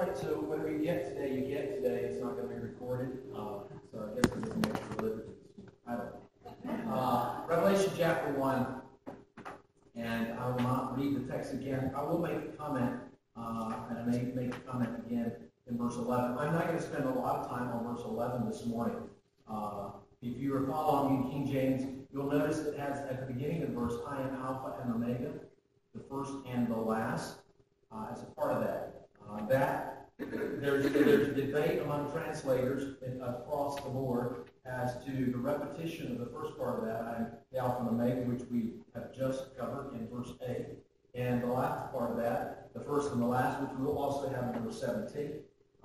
right, so whatever you get today, you get today. It's not going to be recorded. So I guess it doesn't make the liberty. I don't know. Revelation chapter 1. And I will not read the text again. I will make a comment, and I may make a comment again in verse 11. I'm not going to spend a lot of time on verse 11 this morning. If you are following in King James, you'll notice it has at the beginning of the verse, I am Alpha and Omega, the first and the last, as a part of that. There's debate among translators across the board as to the repetition of the first part of that, I am the Alpha and Omega, which we have just covered in verse 8. And the last part of that, the first and the last, which we will also have in verse 17.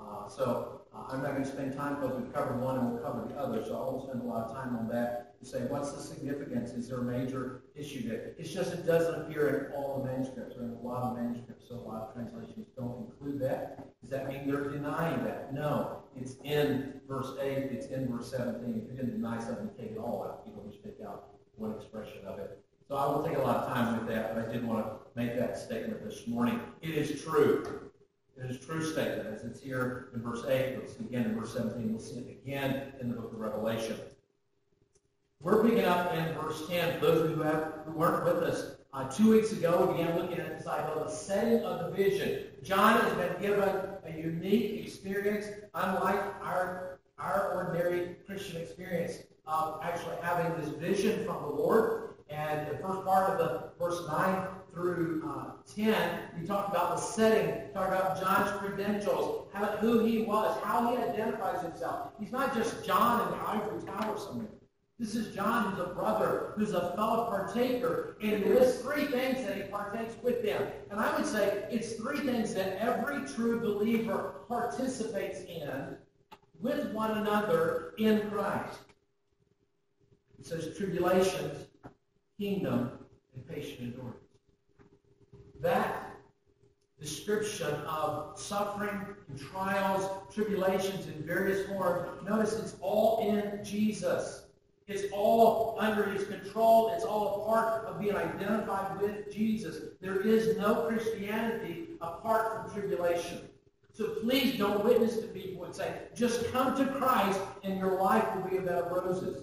I'm not going to spend time because we've covered one and we'll cover the other, so I won't spend a lot of time on that to say what's the significance. Is there a major issue there? It's just it doesn't appear in all the manuscripts or in a lot of manuscripts, so a lot of translations don't include that. Does that mean they're denying that? No. It's in verse 8, it's in verse 17. If you're going to deny something, take it all out. You don't just take out one expression of it. So I won't take a lot of time with that, but I did want to make that statement this morning. It is true. It is a true statement, as it's here in verse 8. We'll see it again in verse 17. We'll see it again in the book of Revelation. We're picking up in verse 10. For those of you who weren't with us 2 weeks ago, we began looking at this idea of the setting of the vision. John has been given a unique experience, unlike our ordinary Christian experience of actually having this vision from the Lord. And the first part of the verse 9 through 10, we talked about the setting, talked about John's credentials, who he was, how he identifies himself. He's not just John in the ivory tower somewhere. This is John who's a brother, who's a fellow partaker, and he lists three things that he partakes with them. And I would say it's three things that every true believer participates in with one another in Christ. It says tribulations, kingdom, and patient endurance. That description of suffering and trials, tribulations in various forms, notice it's all in Jesus. It's all under his control. It's all a part of being identified with Jesus. There is no Christianity apart from tribulation. So please don't witness to people and say, just come to Christ and your life will be a bed of roses.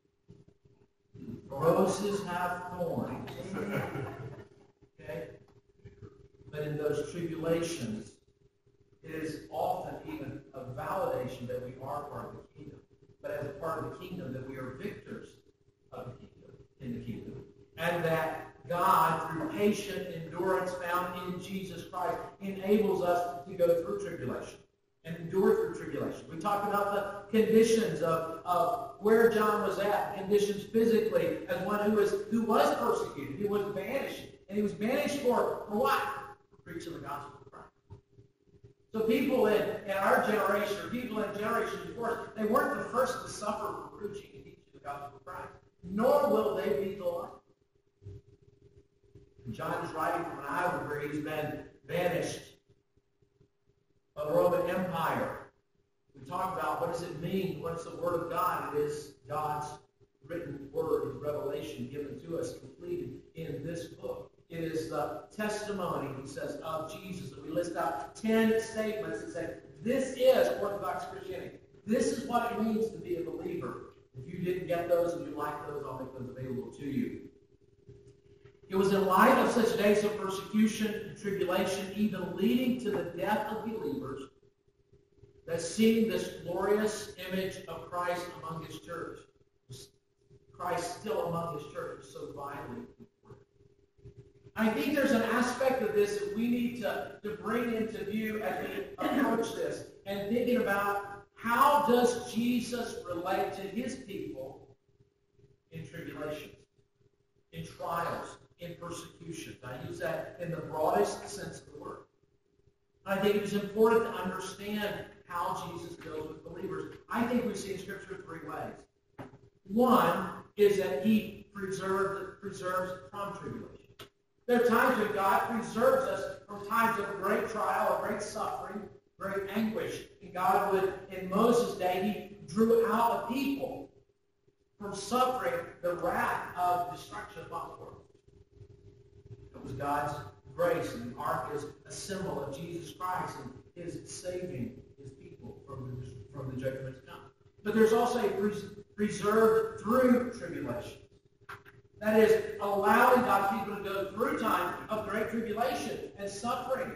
Roses have thorns. Okay? But in those tribulations, it is often even a validation that we are part of the kingdom. But as a part of the kingdom, that we are victors of the kingdom, in the kingdom. And that God, through patient endurance found in Jesus Christ, enables us to go through tribulation and endure through tribulation. We talked about the conditions of where John was at, conditions physically, as one who was persecuted. He was banished. And he was banished for what? For preaching the gospel of Christ. So people in our generation, or people in generations before us, they weren't the first to suffer for preaching and teaching the gospel of Christ. Nor will they be the last. John is writing from an island where he's been banished by the Roman Empire. We talked about what does it mean? What is the Word of God? It is God's written Word, His revelation given to us, completed in this book. It is the testimony, he says, of Jesus. And we list out 10 statements that say, this is Orthodox Christianity. This is what it means to be a believer. If you didn't get those and you like those, I'll make those available to you. It was in light of such days of persecution and tribulation, even leading to the death of believers, that seeing this glorious image of Christ among his church, Christ still among his church, is so vitally important. I think there's an aspect of this that we need to bring into view as we approach this, and thinking about how does Jesus relate to his people in tribulations, in trials, in persecution. I use that in the broadest sense of the word. I think it's important to understand how Jesus deals with believers. I think we see in Scripture three ways. One is that he preserves from tribulation. There are times when God preserves us from times of great trial, of great suffering, great anguish. And God would, in Moses' day, he drew out a people from suffering the wrath of destruction upon the world. It was God's grace, and the ark is a symbol of Jesus Christ and his saving his people from the judgment to come. But there's also a preserved through tribulation. That is, allowing God's people to go through time of great tribulation and suffering.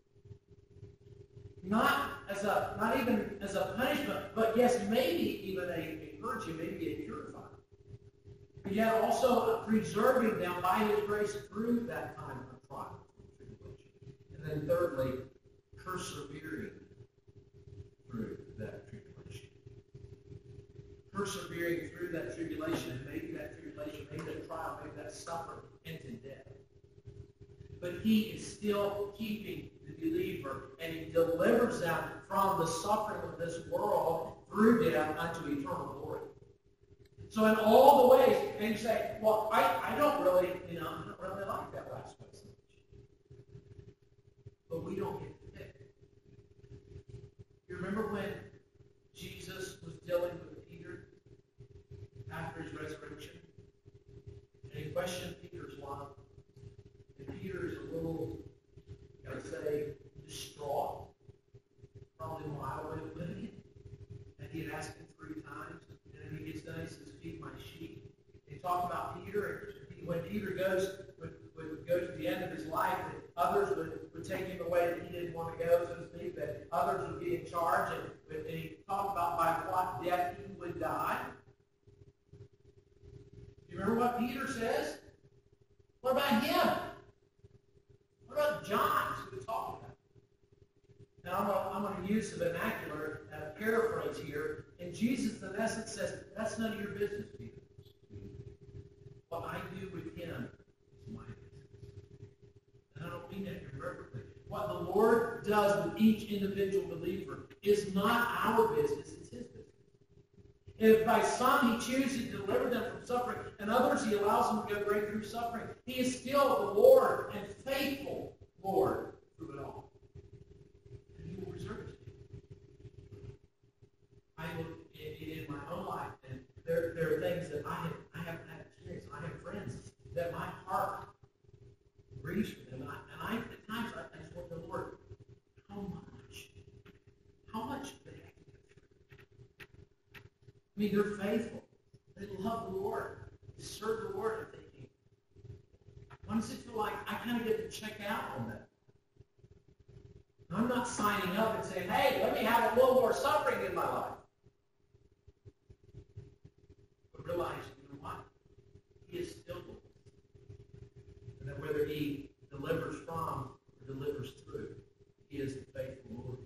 Not even as a punishment, but yes, maybe even a purging, maybe a purifying. But yet also preserving them by his grace through that time of trial and tribulation. And then thirdly, persevering through that tribulation. Persevering through that tribulation, and maybe that tribulation, maybe that trial, maybe that suffering into death. But he is still keeping the believer, and he delivers them from the suffering of this world through death unto eternal glory. So in all the ways, and you say, well, I don't really like that last way so much. But we don't get to pick. You remember when Jesus was dealing with Peter after his resurrection? And he questioned Peter's love. And Peter is a little, I would say, distraught. Probably a mild way of putting it. And he had asked him 3 times. And then he gets done, he says, feed my sheep. And he talked about Peter. And when Peter would go to the end of his life, that others would take him away that he didn't want to go, so to speak, that others would be in charge. And he talked about by what death he would die. Do you remember what Peter says? What about him? What about John, who we talked about? Now, I'm going to use the vernacular paraphrase here. And Jesus, in essence, says, that's none of your business, Peter. What I do with him is my business. And I don't mean that irreverently. What the Lord does with each individual believer is not our business, it's his business. If by some he chooses to deliver them from suffering, and others he allows them to go great through suffering, he is still the Lord and faithful Lord through it all. And he will preserve it. I look in my own life, and there are things that I have had experience. I have friends that my heart grieves for them. And at times I just want the Lord, how much do they have to go through? I mean, they're faithful. They love the Lord. They serve the Lord. I'm thinking, when does it feel like I kind of get to check out on that? I'm not signing up and saying, hey, let me have a little more suffering in my life. But realize, you know what? He is still Lord. And that whether he delivers from or delivers through, he is the faithful Lord.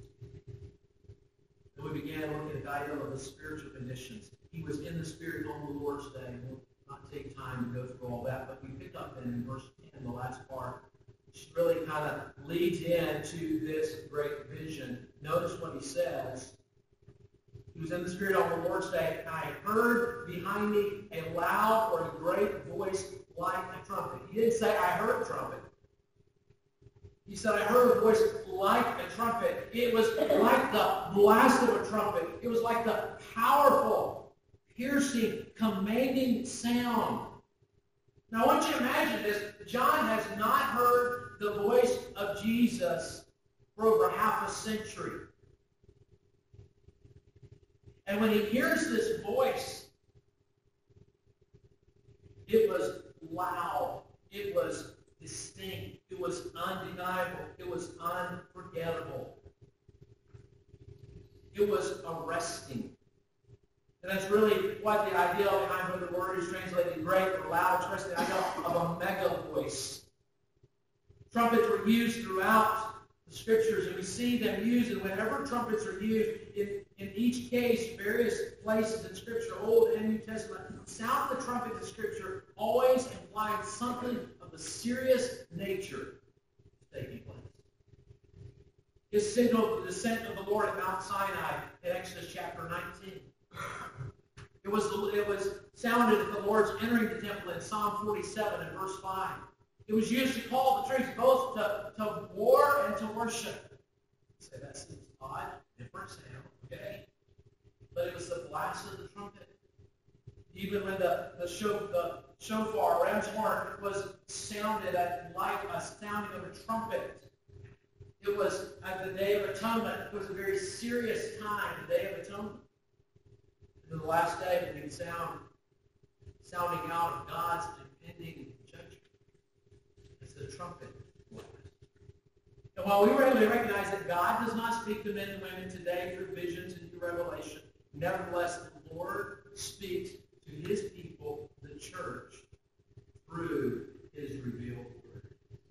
And we began looking at the idea of the spiritual conditions. He was in the Spirit on the Lord's day. We'll not take time to go through all that, but we pick up in verse 10, the last part, which really kind of leads into this great vision. Notice what he says. He was in the Spirit on the Lord's day, and I heard behind me a loud or a great voice like a trumpet. He didn't say, I heard a trumpet. He said, I heard a voice like a trumpet. It was like the blast of a trumpet. It was like the powerful, piercing, commanding sound. Now, I want you to imagine this. John has not heard the voice of Jesus for over half a century. And when he hears this voice, it was loud. It was distinct. It was undeniable. It was unforgettable. It was arresting. And that's really what the idea behind when the word is translated great or loud, expressing the idea of a mega voice. Trumpets were used throughout the Scriptures, and we see them used, and whenever trumpets are used, in each case, various places in Scripture, Old and New Testament, the sound of the trumpet in Scripture always implies something of a serious nature taking place. It signaled the descent of the Lord at Mount Sinai in Exodus chapter 19. It was sounded at the Lord's entering the temple in Psalm 47 and verse 5. It was used to call the troops both to war and to worship. You say that seems odd, different sound, okay? But it was the blast of the trumpet. Even when the shofar, ram's horn, was sounded like a sounding of a trumpet. It was at the Day of Atonement. It was a very serious time, the Day of Atonement. And the last day would be sounding out of God's impending judgment. It's the trumpet blast. And while we regularly recognize that God does not speak to men and women today through visions and through revelation, nevertheless the Lord speaks to his people, the church, through his revealed word.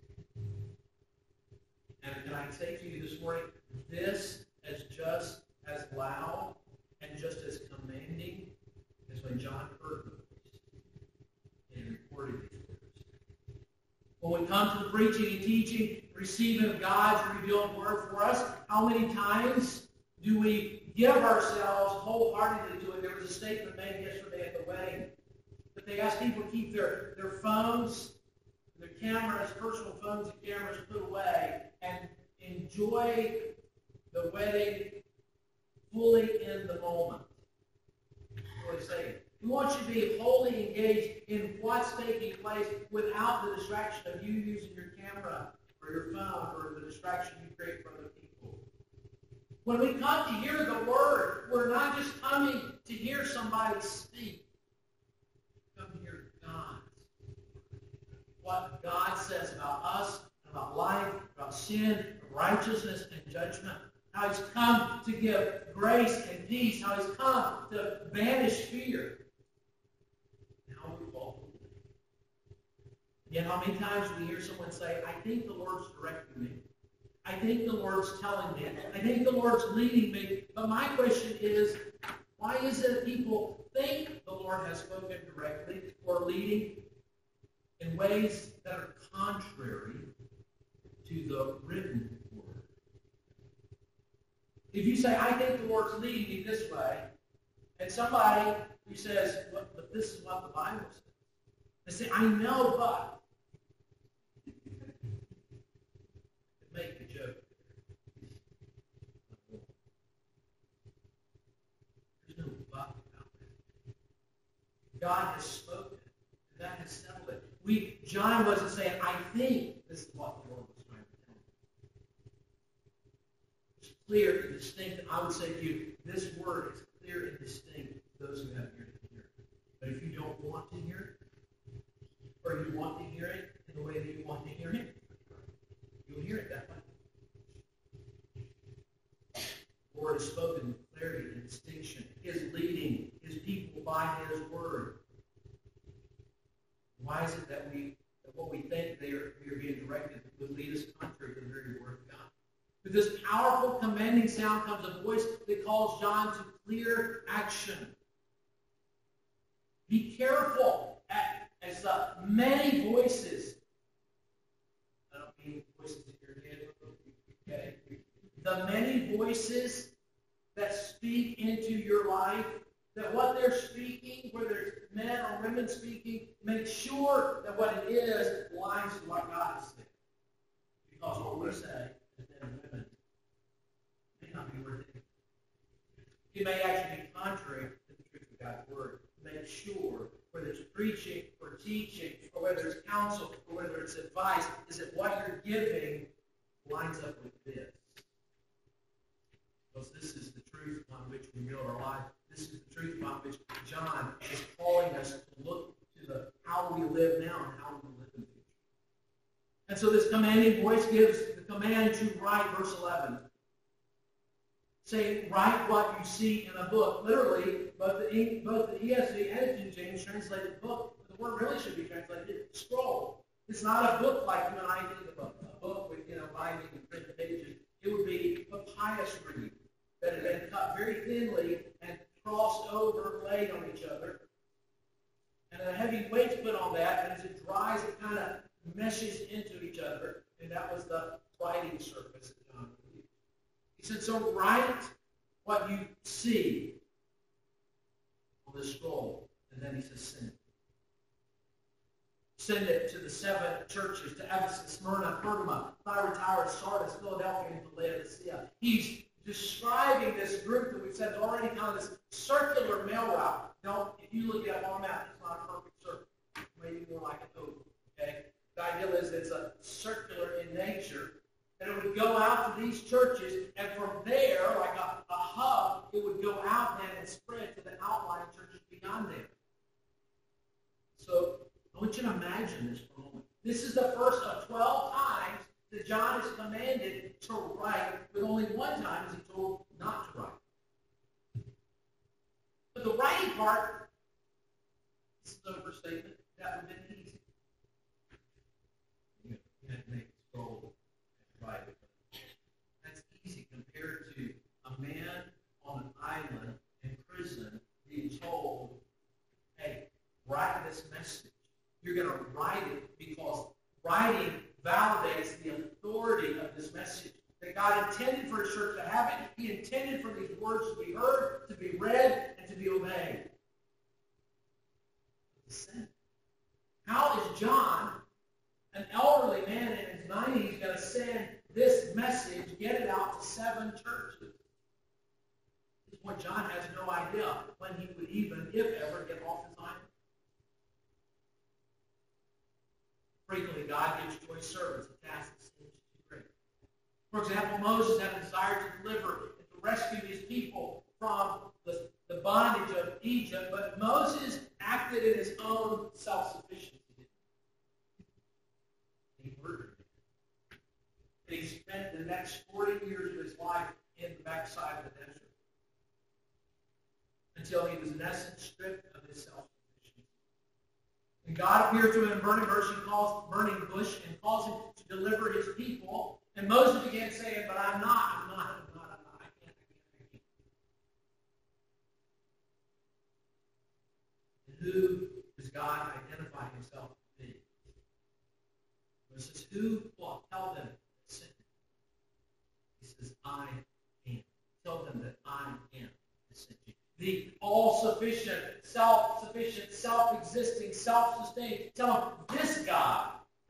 And can I say to you this morning, this is just as loud and just as commanding as when John heard the voice and recorded these words. When we come to the preaching and teaching, receiving of God's revealed word for us, how many times do we give ourselves wholeheartedly to it? There was a statement made yesterday at the wedding that they asked people to keep their phones, their cameras, personal phones and cameras put away and enjoy the wedding fully in the moment. What he's saying. We want you to be wholly engaged in what's taking place without the distraction of you using your camera or your phone or the distraction you create for other people. When we come to hear the word, we're not just coming to hear somebody speak. We come to hear God. What God says about us, about life, about sin, righteousness, and judgment. How he's come to give grace and peace. How he's come to banish fear. And how we fall. Yet how many times we hear someone say, I think the Lord's directing me. I think the Lord's telling me. I think the Lord's leading me. But my question is, why is it that people think the Lord has spoken directly or leading in ways that are contrary to the written word? If you say, I think the Lord's leading me this way, and somebody who says, but this is what the Bible says. They say, I know, but. Make a joke. There's no but about it. God has spoken. And that has settled it. John wasn't saying, I think this is what the Lord was trying to tell me. It's clear and distinct. I would say to you, this word is clear and distinct to those who have ears to hear it. But if you don't want to hear it, or you want to hear it in the way that you want to hear it, you'll hear it that way. The Lord has spoken with clarity and distinction. He is leading his people by his word. Why is it that what we think we are being directed would lead us contrary to the very word of God? With this powerful commanding sound comes a voice that calls John to clear action. Be careful as many voices. I don't mean voices in your head. Okay. The many voices that speak into your life, that what they're speaking, whether it's men or women speaking, make sure that what it is aligns to what God has said. Because what we say as men and women may not be worth it. It may actually be contrary to the truth of God's word. Make sure, whether it's preaching or teaching, or whether it's counsel, or whether it's advice, is that what you're giving lines up with this. Because this is the truth upon which we build our life. This is the truth upon which John is calling us to look to how we live now and how we live in the future. And so this commanding voice gives the command to write, verse 11. Say, write what you see in a book. Literally, both the ESV and King James translated book. The word really should be translated scroll. It's not a book like you and I think of a book with binding and printed pages. It would be papyrus reed that had been cut very thinly and crossed over, laid on each other. And a heavy weight's put on that, and as it dries, it kind of meshes into each other. And that was the writing surface that John used. He said, so write what you see on the scroll. And then he says, send it. Send it to the 7 churches, to Ephesus, Smyrna, Pergamum, Thyatira, Sardis, Philadelphia, and Laodicea. He's describing this group that we've said is already kind of this circular mail route. If you look at it on a map, it's not a perfect circle. maybe more like an oval. Okay? The idea is it's a circular in nature. And it would go out to these churches, and from there, like a hub, it would go out then and spread to the outlying churches beyond there. So I want you to imagine this for a moment. This is the first of 12 times that John is commanded to write, with only one time is he told not to write. But the writing part, this is an overstatement, that would have been easy. You had to make it scroll and write it. That's easy compared to a man on an island in prison being told, hey, write this message. You're going to write it because writing validates the authority of this message. That God intended for His church to have it. He intended for these words to be heard, to be read, and to be obeyed. How is John, an elderly man in his 90s, going to send this message, get it out to 7 churches? This is what John has no idea when he would even, if ever, get off his island. Frequently, God gives choice servants a task that seems too great. For example, Moses had a desire to deliver and to rescue his people from the bondage of Egypt, but Moses acted in his own self-sufficiency. He murdered him. And he spent the next 40 years of his life in the backside of the desert until he was, in essence, stripped of his self-sufficiency. And God appeared to him in burning bush and calls him to deliver his people. And Moses began saying, but I'm not. I can't. And who does God identify himself to be? He says, who will tell them that sin? He says, I am. Tell them that I am the sin. The all-sufficient, self-existing, self-sustained. Tell them, this God.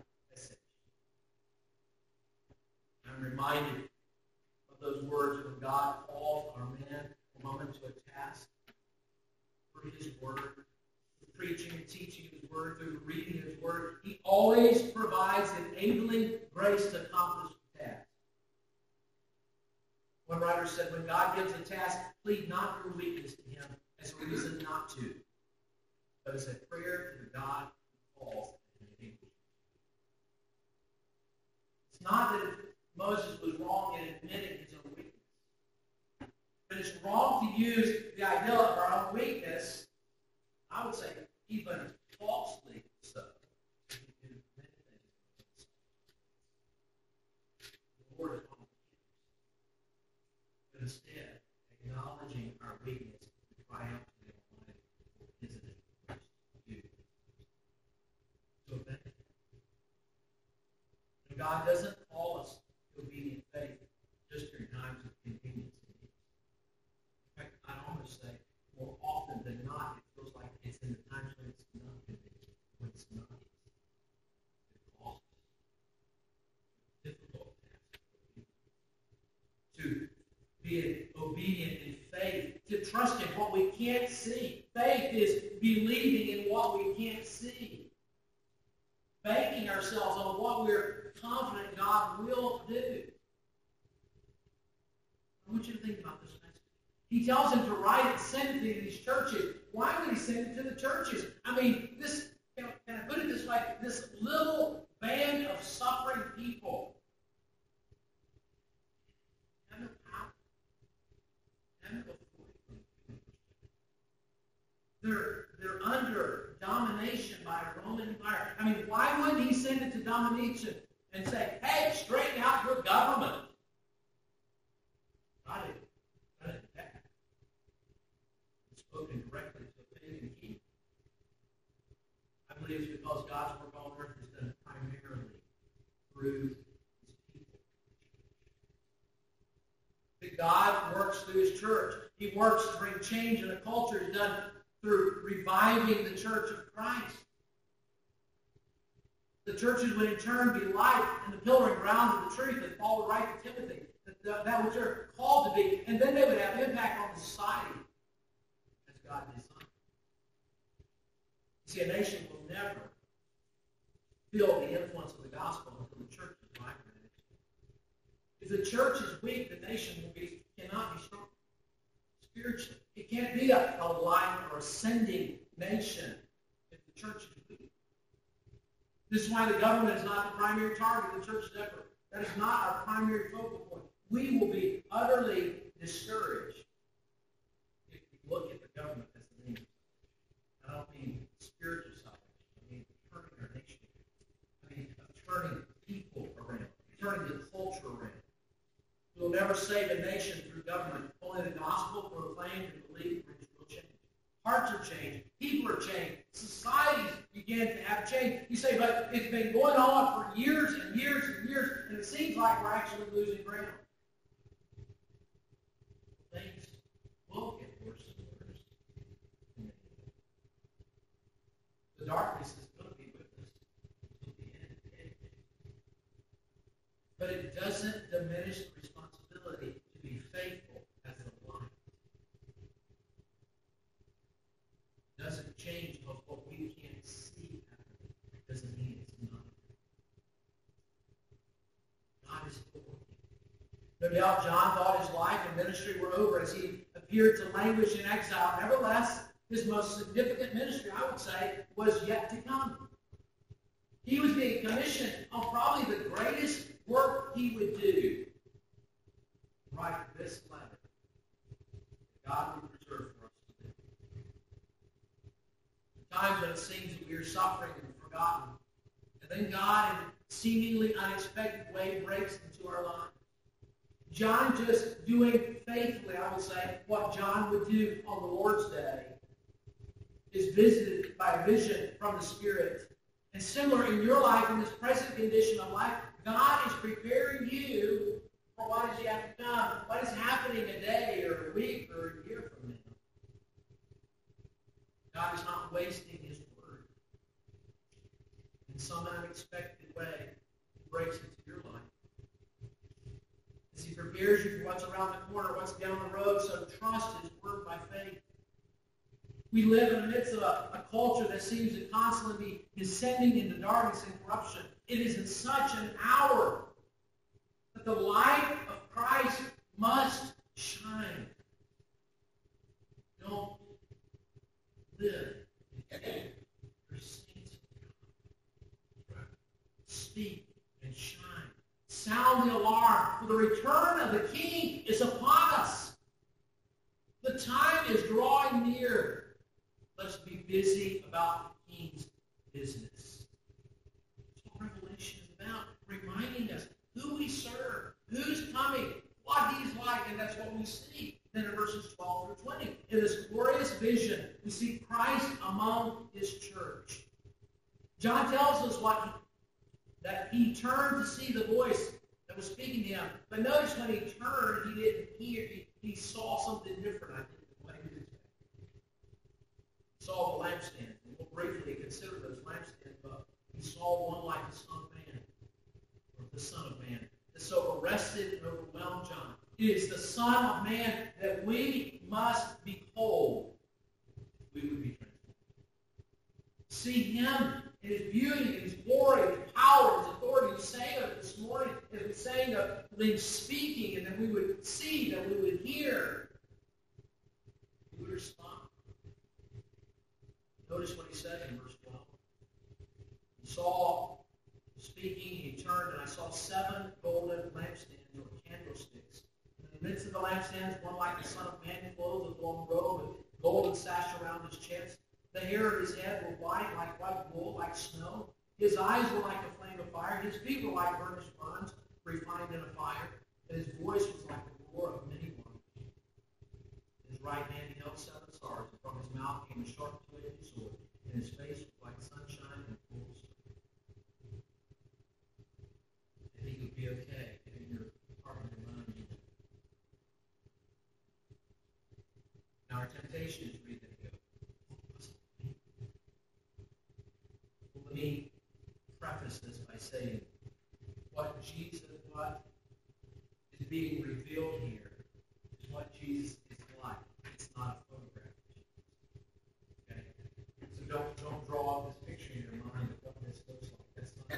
I'm reminded of those words when God called our man or woman to a task through His Word, through preaching and teaching His Word, through reading His Word. He always provides enabling grace to accomplish the task. One writer said, when God gives a task, plead not your weakness to Him as a reason not to, but as a prayer to the God who calls and enables. It's not that Moses was wrong in admitting his own weakness, but it's wrong to use the idea of our own weakness, I would say even falsely so. The Lord is on the case. But instead, acknowledging our weakness, we cry out to the Almighty for His enablement to do. So thank you. And God doesn't call us to obedient faith just during times of convenience and ease. In fact, I'd almost say more often than not, it feels like it's in the times when it's not convenient, when it's not easy. It costs us. Difficult task to be obedient in faith, to trust in what we can't see. Faith is believing in what we can't see. Banking ourselves on what we're confident God will do. I want you to think about this message. He tells him to write and send it to these churches. Why would he send it to the churches? I mean, this, can I put it this way? This little band of suffering people have no power. Have no authority. They're under domination by a Roman Empire. I mean, why wouldn't he send it to domination and say, hey, straighten out your government? I didn't do that. It's spoken directly to a pagan king. I believe it's because God's work on earth is done primarily through His people. That God works through His church. He works to bring change in a culture. It's done through reviving the church of Christ. The churches would in turn be light and the pillar and ground of the truth that Paul would write to Timothy, that which they're called to be, and then they would have impact on society as God designed. You see, a nation will never feel the influence of the gospel until the church is vibrant. If the church is weak, the nation cannot be strong spiritually. It can't be a light or ascending nation if the church is weak. This is why the government is not the primary target of the church's effort. That is not our primary focal point. We will be utterly discouraged if we look at the government as the means. I don't mean spiritual salvation. I mean turning our nation. I mean turning people around, turning the culture around. We will never save a nation through government. Only the gospel proclaimed and believed brings real change. Hearts are changed. People are changed. Societies begin to have change. You say, but it's been going on for years and years and years, and it seems like we're actually losing ground. Things will get worse and worse. The darkness is going to be with us until the end of the day. But it doesn't diminish the responsibility to be faithful as a light. It doesn't change because what we can't see happening doesn't mean it's not. God is working. No doubt John thought his life and ministry were over as he appeared to languish in exile. Nevertheless, his most significant ministry, I would say, was yet to come. He was being commissioned on probably the greatest work he would do. Write this letter that God would preserve for us to do. The times when it seems that we are suffering and forgotten, and then God, in a seemingly unexpected way, breaks into our lives. John just doing faithfully, I would say, what John would do on the Lord's Day, is visited by a vision from the Spirit. And similar in your life, in this present condition of life, God is preparing you for what is yet to come, what is happening a day or a week or a year from now. God is not wasting his word. In some unexpected way, he breaks into your life. As he prepares you for what's around the corner, what's down the road, so trust his word by faith. We live in the midst of a culture that seems to constantly be descending into darkness and corruption. It is in such an hour that the light of Christ must shine. Don't live in your saints of God. Speak and shine. Sound the alarm, for the return of the King is upon us. The time is drawing near. Let's be busy about the King's business. That's what Revelation is about, reminding us who we serve, who's coming, what he's like, and that's what we see then in verses 12 through 20. In this glorious vision, we see Christ among his church. John tells us that he turned to see the voice that was speaking to him. But notice when he turned, he didn't hear, he saw something different, I think. Saw the lampstands. And we'll briefly consider those lampstands, but he saw one like the Son of Man, or the Son of Man, that so arrested and overwhelmed John. It is the Son of Man that we must behold. We would be transformed. See him in his beauty, in his glory, his power, his authority. We sang of it this morning, as we sang of him speaking, and that we would see, that we would hear. We would respond. Notice what he said in verse 12. He saw, speaking, he turned, and I saw 7 golden lampstands or candlesticks. In the midst of the lampstands, one like the Son of Man, clothed with long robe, with golden sash around his chest. The hair of his head were white, like white wool, like snow. His eyes were like a flame of fire. His feet were like burnished bronze, refined in a fire. And his voice was like the roar of many waters. In his right hand he held 7 stars, and from his mouth came a sharp two-edged sword, and his face was like sunshine and full sun. I think it would be okay if in your heart and your mind you. Now our temptation is to read that and go, well, let me preface this by saying what is being revealed here is what Jesus is like. It's not a photograph of Jesus. Okay? So don't draw up this picture in your mind of what this looks like. That's not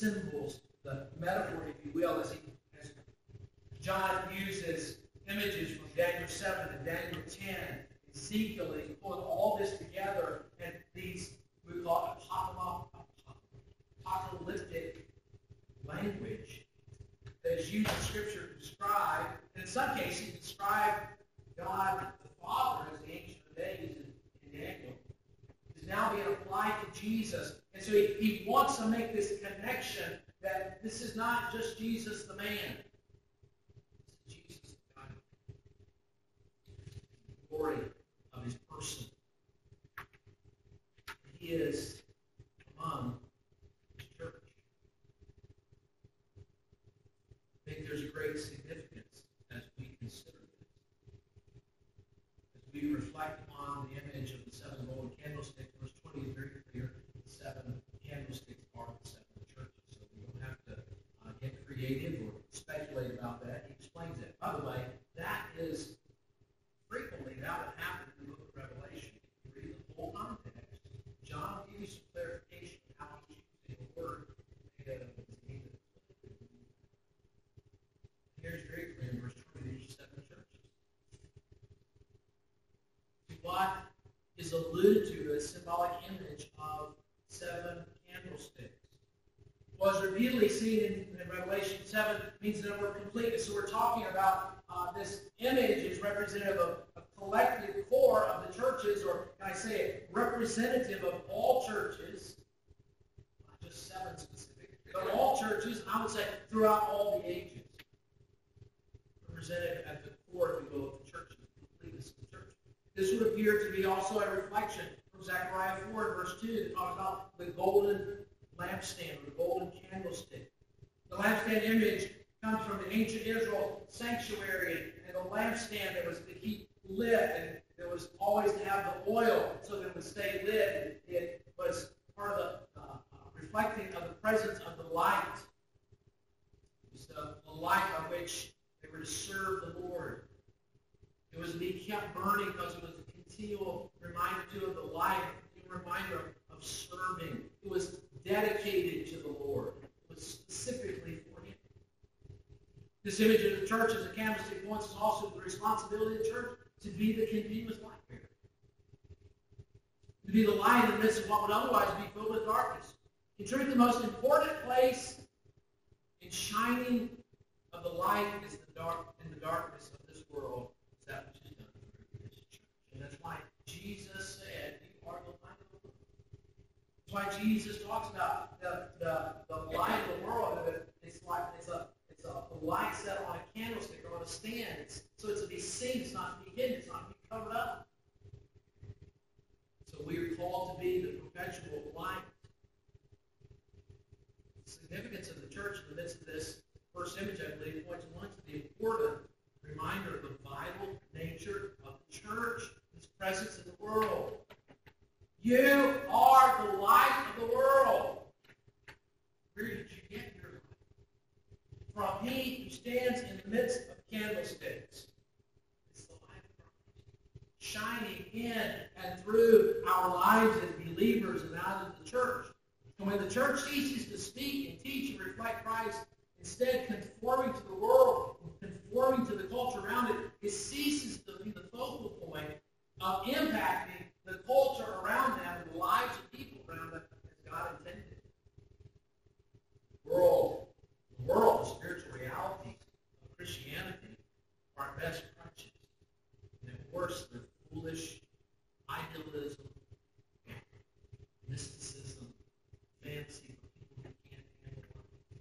symbols, the metaphor, if you will, as John uses images from Daniel 7 to Daniel 10, Ezekiel, and he's pulling all this together, and these, we call it apocalyptic language that is used in Scripture to describe, and in some cases, describe God the Father as the Ancient of Days in Daniel, is now being applied to Jesus. And so he wants to make this connection that this is not just Jesus the man. This is Jesus the God. The glory of his person. He is among his church. I think there's a great significance as we consider this. As we reflect upon the image of the seven golden candlesticks, verse 20 is very clear. The seven candlesticks are the seven churches. So we don't have to get creative or speculate about that. He explains it. By the way, that is frequently that would happen in the book of Revelation. If you read the whole context, John will give you some clarification of how he's using the word. Here's very clear in verse 20, there's seven churches. What is alluded to as symbolic image of seven candlesticks was repeatedly seen in Revelation 7, means the number of completeness. So we're talking about this image is representative of a collective core of the churches, or can I say it, representative of all churches, not just seven specific, but all churches, I would say, throughout all the ages. Represented at the core, if you will, of the church, the completeness of the church. This would appear to be also a reflection from Zechariah 4 and verse 2 that talks about the golden lampstand, or the golden candlestick. The lampstand image comes from the ancient Israel sanctuary, and the lampstand that was to keep lit, and there was always to have the oil so that it would stay lit. It was part of the reflecting of the presence of the light. It was the light by which they were to serve the Lord. It was to be kept burning because it was a continual reminder too of the light, a reminder of serving. It was dedicated to the Lord. It was specifically for Him. This image of the church as a candlestick points us also to the responsibility of the church to be the continuous light bearer. To be the light in the midst of what would otherwise be filled with darkness. In truth, the most important place in shining of the light is the darkness of this world is that which is done through His church. And that's why Jesus said, "You are the light of the world." That's why Jesus talks about the light of the world. It's a light set on a candlestick or on a stand. So it's to be seen. It's not to be hidden. It's not to be covered up. So we are called to be the perpetual light. The significance of the church in the midst of this first image, I believe, points one to the important reminder of the vital nature of the church, its presence in the world. You are the light of the world. Where did you get your light? From He who stands in the midst of candlesticks. It's the light of Christ, shining in and through our lives as believers and out of the church. And when the church ceases to speak and teach and reflect Christ, instead conforming to the world, conforming to the culture around it, it ceases to be the focal point of impacting the culture around them and the lives of people around them as God intended. The world, the spiritual realities of Christianity are at best crutches. And at worst, they're foolish idealism, mysticism, fantasy for people who can't handle life.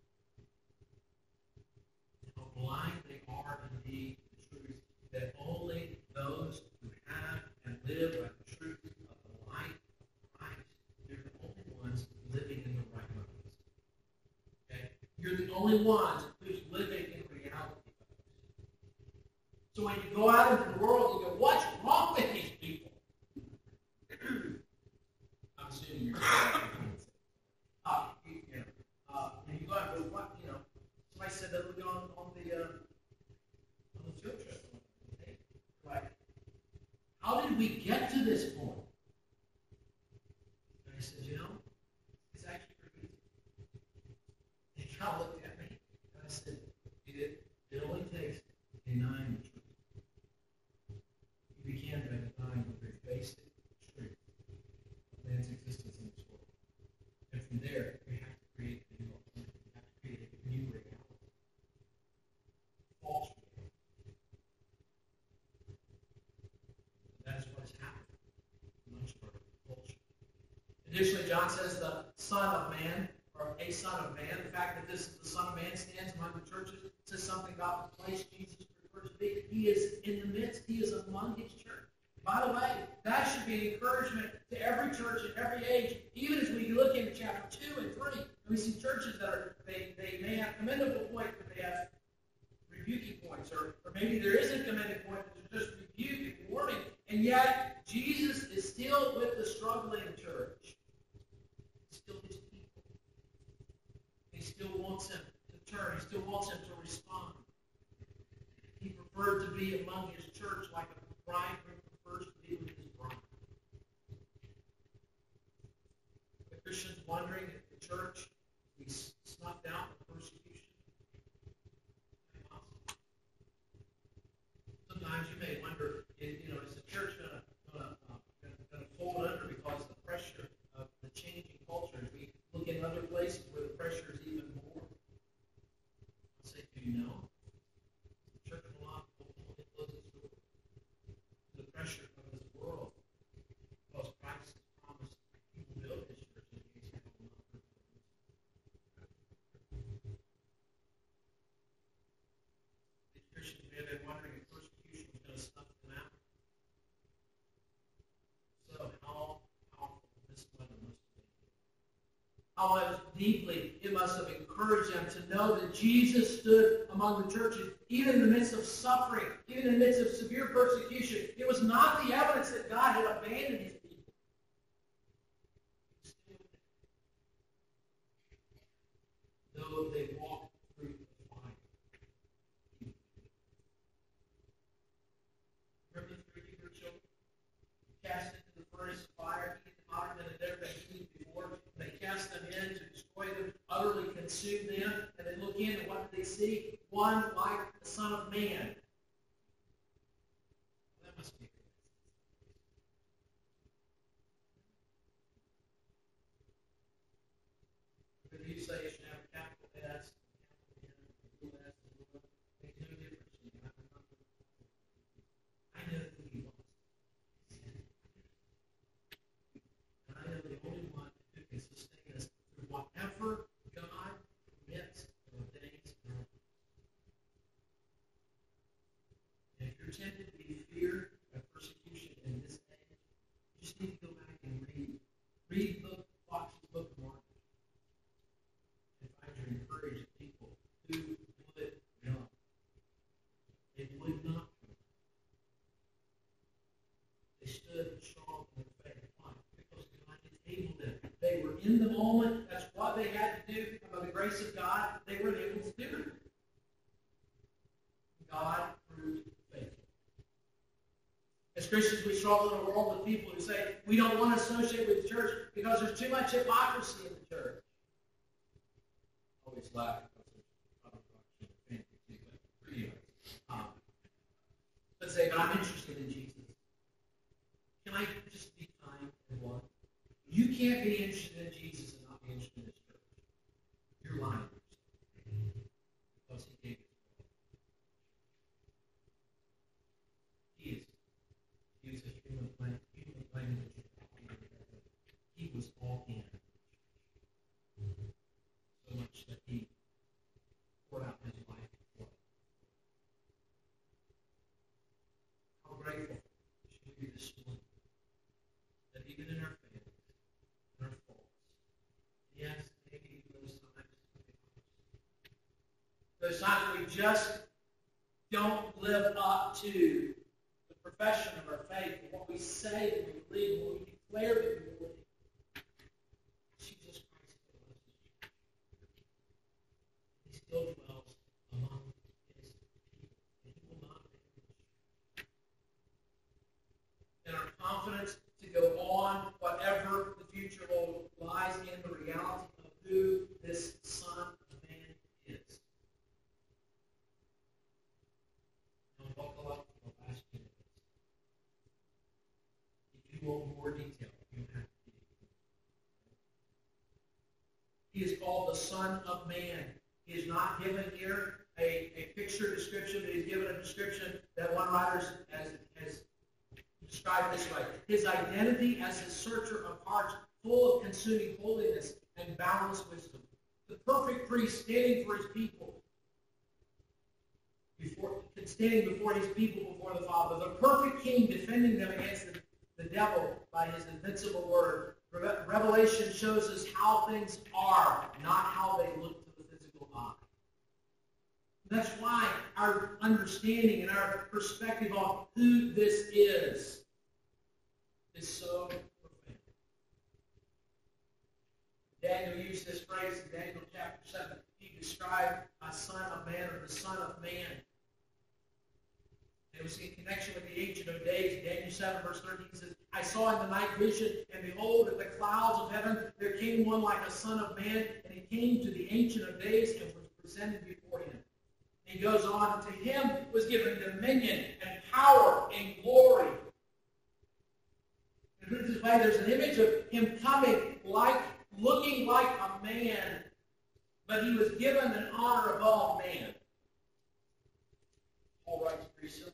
How blind they are indeed to the truth that only those who have and live by the truth of the light of Christ, they're the only ones living in the right ways. Okay? You're the only ones who's living in reality. So when you go out into the world, you go, what's wrong with these people? I'm assuming you're and you go out and go, what, somebody said that we're going on the field trip. Like, how did we get to this point? And I said, it's actually pretty easy. Additionally, John says the Son of Man, or a Son of Man. The fact that this is the Son of Man stands among the churches says something about the place Jesus refers to be. He is in the midst. He is among his church. By the way, that should be an encouragement to every church at every age. Even as we look into chapter 2 and 3, and we see churches that they may have commendable points, but they have rebuking points, or maybe there isn't commending point, but there's just rebuke and warning. And yet, Jesus is still with the struggling church. He's still his people. He still wants him to turn. He still wants him to respond. He preferred to be among his church like a bridegroom prefers to be with his bride. The Christians wondering if the church we snuffed out the persecution. Sometimes you may wonder, is the church going to fold under because of the pressure of the changing culture? As we look in other places where the pressure is even more. I'll say, do you know? The church will not only close its door to the pressure of this world, because Christ has promised he will build his church and he will not hurt it. These Christians may have been wondering if persecution was going to snuff them out. So how powerful this weather must have been. How deeply it must have encouraged them to know that Jesus stood among the churches, even in the midst of suffering, even in the midst of severe persecution. It was not the evidence that God had abandoned his people. Though they walked through the fire. Remember the three Hebrew children? Cast into the furnace of fire, heated hotter than had ever been heated before. They cast them in to destroy them, utterly consume them, and they look in, and what did they see? One like the Son of Man. That must be good. If you say you should have a capital S, a little s, makes no difference to me. I know who he was. And I know the only one who can sustain us through whatever God permits or ordains in our lives. And if you're tempted to be feared by persecution in this age, you just need to go back and read. Read Fox's Book of Mark. And find your encouraged people who would not. They would not. They stood strong in their faith. Why? Because God enabled them. They were in the moment. That's what they had to do. And by the grace of God, they were able to do it. God proved faithful. As Christians, we struggle in a world with people who say, we don't want to associate with the church because there's too much hypocrisy in the church. Always laugh because there's other doctrine but anyway. Let's say, but I'm interested in Jesus. Can I just be kind and blunt? You can't be interested in Jesus and not be interested in his church. You're lying. Because he gave his blood. He was a human language. He was all in. So much that he poured out his life for us. How grateful should we be this morning that even in our failures, in our faults, yes, maybe those times we just don't live up to the profession of our faith, and what we say that we believe, what we declare that we believe. Jesus Christ still loves his church. He still dwells among his people, and he will not abandon his church. And our confidence to go on, whatever the future lies in the reality of who this Son of Man is. Now, buckle up for the last few minutes. If you want more detail, you have to be. He is called the Son of Man. He is not given here a picture description, but he's given a description that one writer has described this way. His identity as a searcher of hearts full of consuming holiness and boundless wisdom. The perfect priest standing for his people, standing before his people before the Father. The perfect king defending them against the devil by his invincible word. Revelation shows us how things are, not how they look to the physical eye. And that's why our understanding and our perspective on who this is so profound. Daniel used this phrase in Daniel chapter 7. He described a son of man, or the son of man. It was in connection with the Ancient of Days. Daniel 7 verse 13 says, I saw in the night vision, and behold, at the clouds of heaven there came one like a son of man, and he came to the Ancient of Days and was presented before him. And he goes on, to him was given dominion and power and glory. And put it this way, there's an image of him coming looking like a man, but he was given an honor above man. Paul writes pretty similarly.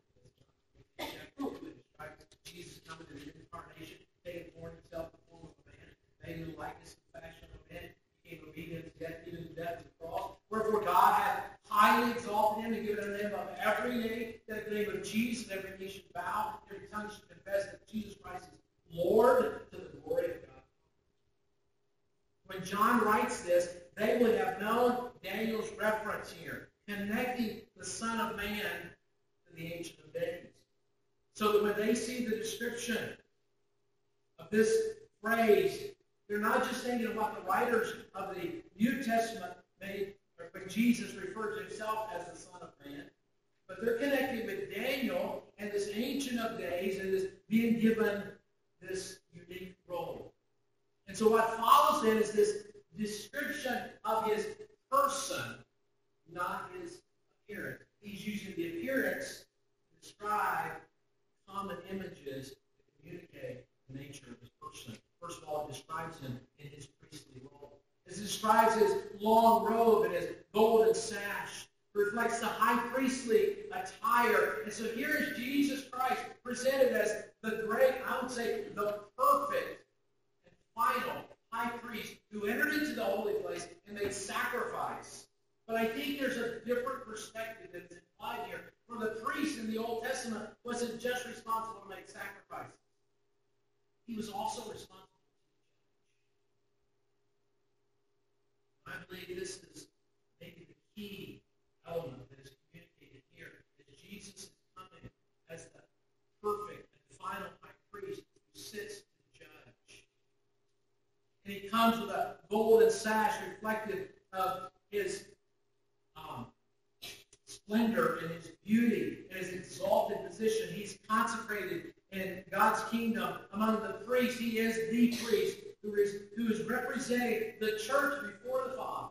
Jesus coming in the incarnation, taking upon himself the form of a man, made in the likeness and fashion of a man, became obedient to death, even to death of the cross. Wherefore God hath highly exalted him and given a name of every name, that the name of Jesus, every knee should bow, every tongue should confess that Jesus Christ is Lord, to the glory of God. When John writes this, they would have known Daniel's reference here, connecting the Son of Man to the Ancient of Days. So that when they see the description of this phrase, they're not just thinking of what the writers of the New Testament made, or when Jesus referred to himself as the Son of Man, but they're connecting with Daniel and this Ancient of Days and this being given this unique role. And so what follows then is this description of his person, not his appearance. He's using the appearance to describe common images to communicate the nature of his person. First of all, it describes him in his priestly role. It describes his long robe and his golden sash. It reflects the high priestly attire. And so here is Jesus Christ presented as the great, I would say, the perfect and final high priest who entered into the holy place and made sacrifice. But I think there's a different perspective that's implied here. For the priest in the Old Testament wasn't just responsible to make sacrifices. He was also responsible to judge. I believe this is maybe the key element that is communicated here, that Jesus is coming as the perfect and final high priest who sits to judge. And he comes with a golden sash reflective of his splendor and his beauty and his exalted position. He's consecrated in God's kingdom. Among the priests, he is the priest who is representing the church before the Father.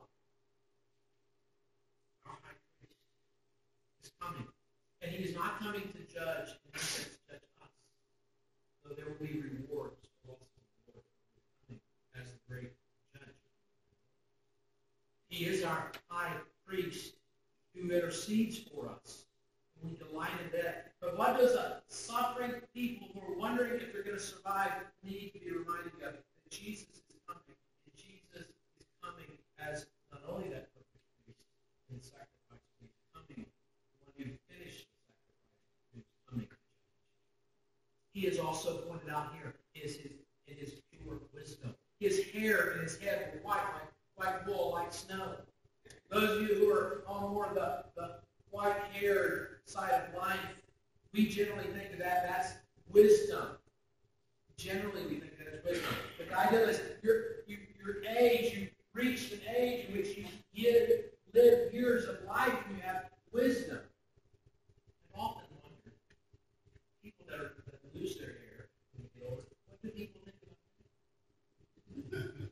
Our high priest is coming. And he is not coming to judge, in this sense, judge us. Though there will be rewards for us as the great judge. He is our high priest who intercedes for us. And we delight in that. But what does a suffering people who are wondering if they're going to survive need to be reminded of? That Jesus is coming. And Jesus is coming as not only that perfect priest in sacrifice, but he's coming when you finish the sacrifice. He's coming. He is also pointed out here is his pure wisdom. His hair and his head were white, like wool, like snow. Those of you who are on more of the white-haired side of life, we generally think of that, that's wisdom. Generally, we think that is wisdom. But the idea is your age, you've reached an age in which you live years of life and you have wisdom. I've often wondered, people that lose their hair when they get older, what do people think about them?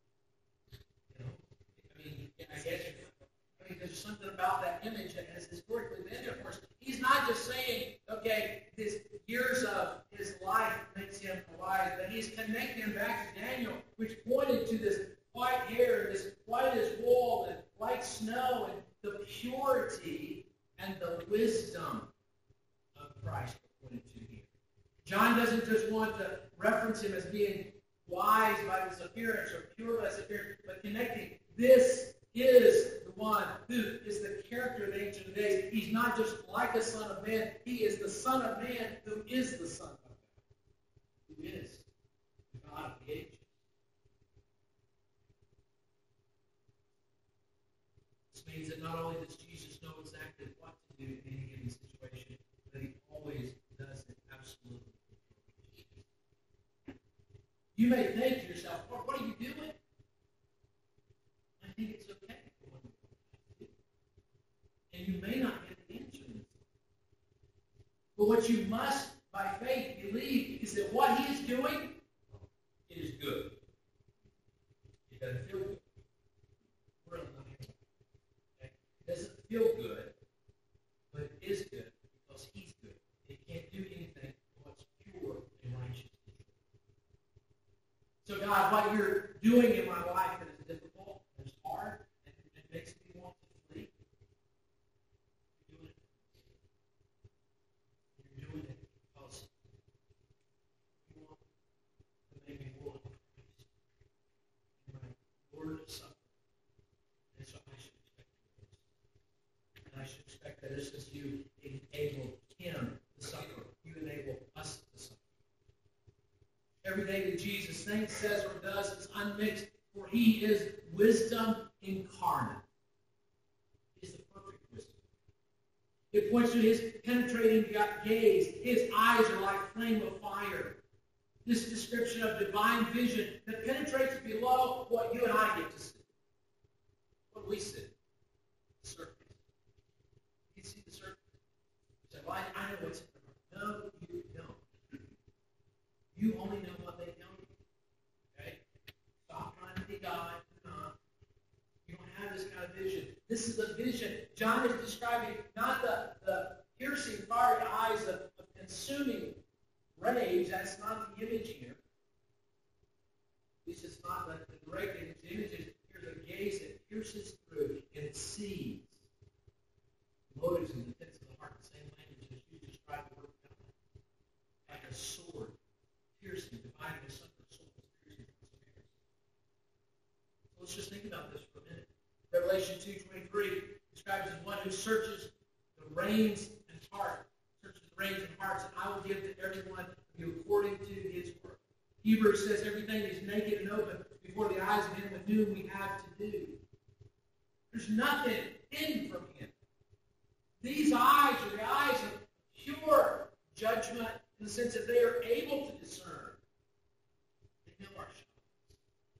There's something about that image that has historically been there for us. He's not just saying, okay, his years of his life makes him wise, but he's connecting him back to Daniel, which pointed to this white hair, this white as wool, and like snow, and the purity and the wisdom of Christ pointed to here. John doesn't just want to reference him as being wise by his appearance or pure by his appearance, but connecting. This is the one who is the character of the Ancient of Days. He's not just like a Son of Man. He is the Son of Man who is the Son of God, who is the God of the ages. This means that not only does Jesus know exactly what to do in any given situation, but he always does it absolutely. You may think to yourself, what are you doing? I think it's okay for what you do. And you may not get the answer. But what you must, by faith, believe is that what he is doing, it is good. It doesn't feel good. We're in the okay? It doesn't feel good, but it is good because he's good. It can't do anything but what's pure and righteous. So God, what you're doing in my life that is difficult, that is hard, and it makes me want to flee, you're doing it. You're doing it because you want to make me more like Christ. And my Lord to suffer. And so I should expect this. And I should expect that just as you enable him to suffer, you enable us to suffer. Everything that Jesus thinks, says, or does is unmixed, for he is wisdom incarnate. He is the perfect wisdom. It points to his penetrating gaze. His eyes are like flame of fire. This description of divine vision that penetrates below what you and I get to see. What do we see? The surface. You see the surface. You say, well, I know what's in the heart. No, you don't. You only know what they tell you. Okay? Stop trying to be God. You don't have this kind of vision. This is a vision. John is describing not the piercing, fiery eyes of consuming rage. That's not the image here. This is not the great image. The image is here's a gaze that pierces through and it sees motives and the depths of the heart. The same language as you described the word of God. Like a sword. Piercing, dividing asunder souls, piercing from spirits. So let's just think about this for a minute. Revelation 2:23 describes as one who searches the reins and heart, searches the reins and hearts, and I will give to everyone of you according to his work. Hebrews says everything is naked and open before the eyes of him with whom we have to do. There's nothing hidden from him. These eyes are the eyes of pure judgment, in the sense that they are able to discern. They know our shadows.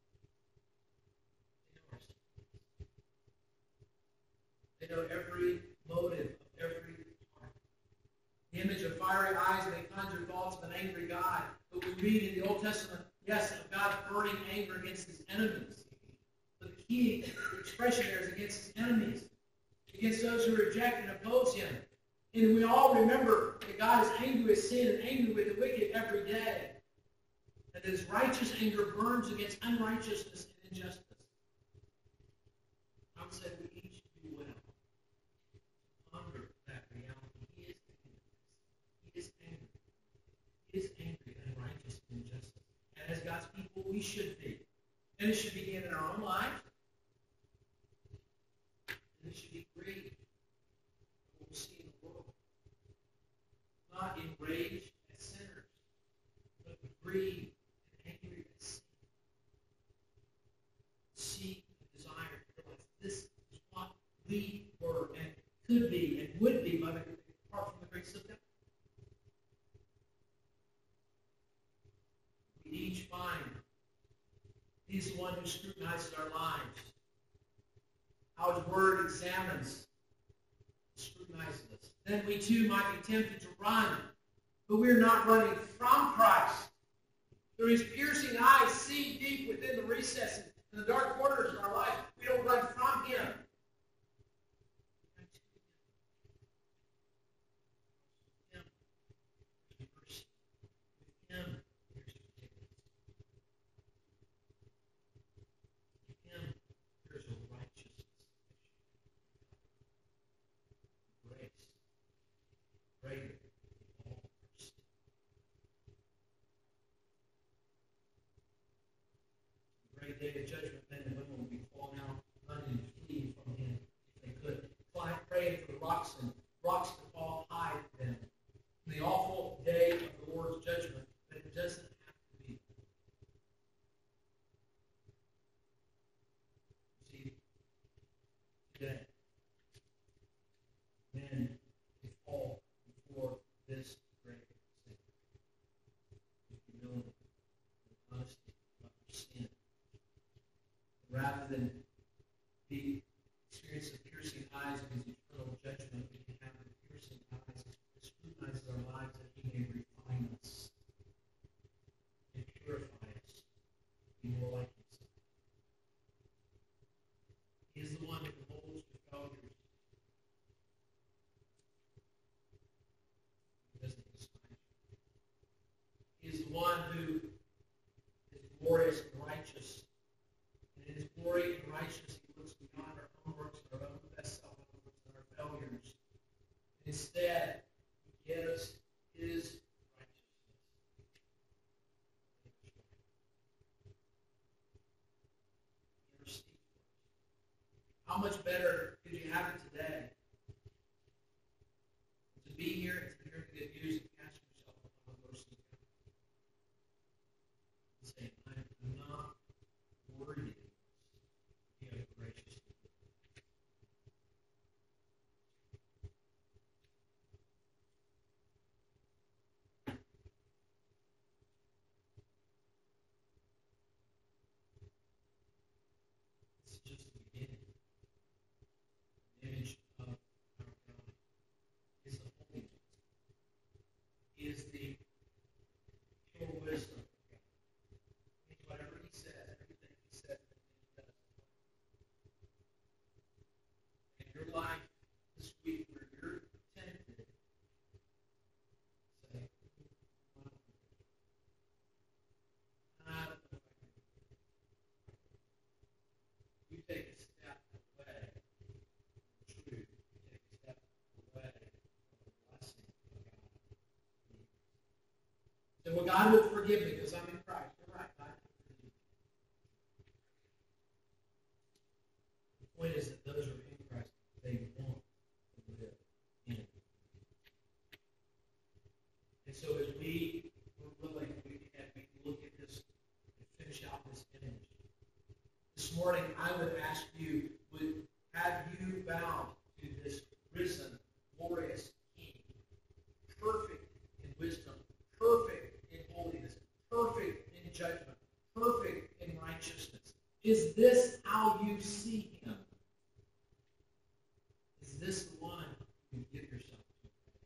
They know our sins. They know every motive of every heart. The image of fiery eyes may conjure thoughts of an angry God. But we read in the Old Testament, yes, of God burning anger against his enemies. But the key expression there is against his enemies, against those who reject and oppose him. And we all remember that God is angry with sin and angry with the wicked every day. And that his righteous anger burns against unrighteousness and injustice. I would say we each do well to ponder that reality. He is angry. He is angry. He is angry and unrighteous and injustice. And as God's people, we should be. And it should begin in our own lives. And it should be grieved. We'll see in the world. Not enraged at sinners, but grieved and angry at sin. See the desire to realize this is what we were and could be and would be apart from the grace of God. We each find he's the one who scrutinizes our lives. How his word examines, scrutinizes us. Then we too might be tempted to run, but we're not running from Christ. Through his piercing eyes, see deep within the recesses, in the dark corners of our lives. We don't run from him. day of judgment, men and women will be falling out, running and fleeing from him if they could. Praying for the rocks to fall high to them. In the awful day of the Lord's judgment, but it doesn't have to be. See, today, men fall before this great Savior. With humility, with honesty about their sin. Rather than the experience of piercing eyes of his eternal judgment, we can have the piercing eyes that scrutinizes our lives that he may refine us and purify us, be more like himself. He is the one who beholds your failures. He doesn't despise you. He is the one who is glorious and righteous. And in his glory and righteousness, he looks beyond our own works and our own best self-efforts and our failures. Instead, he gives his righteousness. How much better could you have it today? To be here and to hear the good news and cast yourself upon the mercy of God. And say, I'm not worthy of this. You have gracious. It's just the beginning. The image of our God is the Holy One. He is the pure wisdom of God. Means whatever he says, everything he says, everything he does. In your life this week, where you're tempted, say, I don't know if I can. You take a step away from truth. You take a step away from the blessing of God. So, well, God will forgive me because I'm in Christ. You're right. God will forgive you. The point is that those who are in Christ, they want to live in it. And so as we were willing, we can look at this and finish out this image. This morning, I would ask you, have you bowed to this risen, glorious King, perfect in wisdom, perfect in holiness, perfect in judgment, perfect in righteousness? Is this how you see him? Is this the one you give yourself to?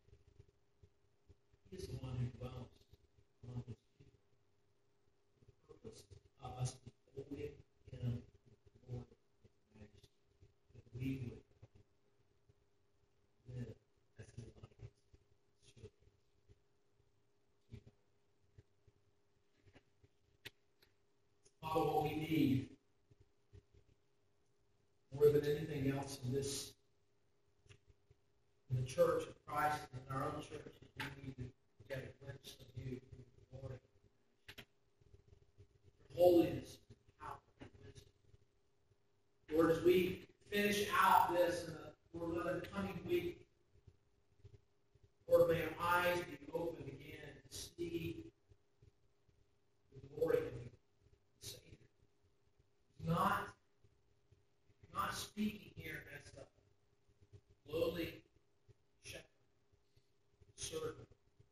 He is the one who dwells among his people. The purpose of us beholding him with glory and majesty, that we would live as he likes, serve him. Father, what we need more than anything else in this, in the church of Christ, and in our own church, we need to get a glimpse of you through the glory, your holiness, your power, and wisdom. Lord, as we finish out this, Lord, let the coming week, Lord, may our eyes be open again to see the glory of you, the Savior. Not speaking here as a lowly shepherd, servant,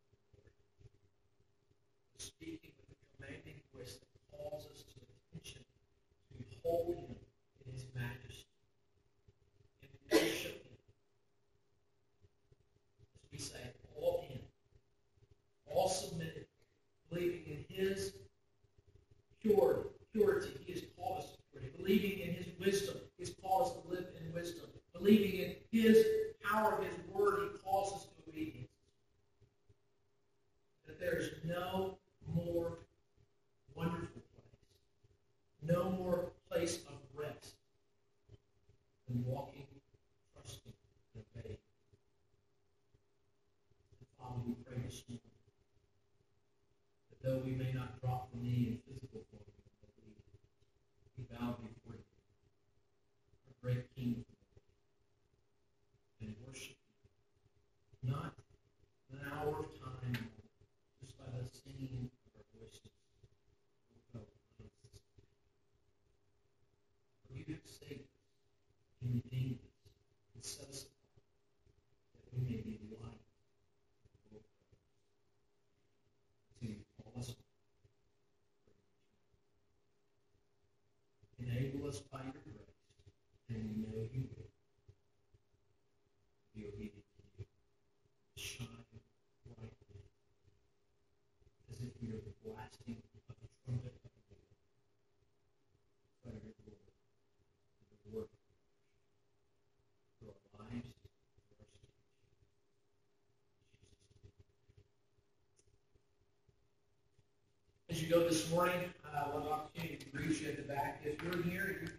speaking with a commanding voice that calls us to attention, to behold him in his majesty, and worship him. As we say, all in, all submitted, believing in his purity. He has called us to purity. Believing in his wisdom. He has called us to live in wisdom. Believing in his power of his word, he calls us to obedience. That there is no more wonderful place, no more place of rest than walking, trusting, and obeying. And Father, we pray this morning that though we may not drop the knee in physical form, we be obedient to you. Shine brightly, as if we are the blasting of the trumpet of the Lord. Declare your glory and the word through our lives, through our speech. As you go this morning, I want an opportunity to greet you at the back. If you're here,